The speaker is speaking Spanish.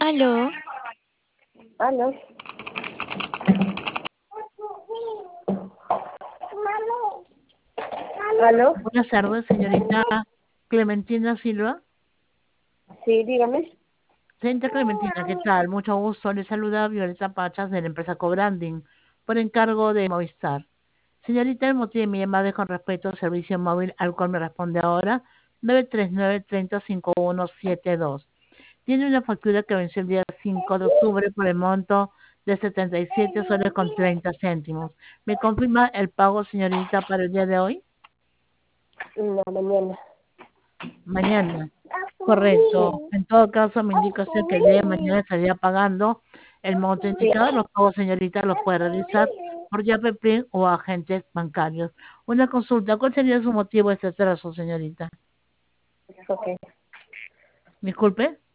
Aló, ¿Aló? ¿Aló? Buenas tardes, señorita Clementina Silva. Sí, dígame. Señorita Clementina, ¿qué tal? Mucho gusto. Le saluda Violeta Pachas de la empresa Cobranding por encargo de Movistar. Señorita, el motivo de mi llamada es con respecto al servicio móvil al cual me responde ahora 939-305172. Tiene una factura que venció el día 5 de octubre por el monto de 77 soles con 30 céntimos. ¿Me confirma el pago, señorita, para el día de hoy? No, mañana. Mañana. Correcto. En todo caso, me indica usted que el día de mañana estaría pagando el monto Sí. indicado. Los pagos, señorita, los puede realizar por Yapeprin o agentes bancarios. Una consulta. ¿Cuál sería su motivo de este atraso, señorita? Ok. Disculpe.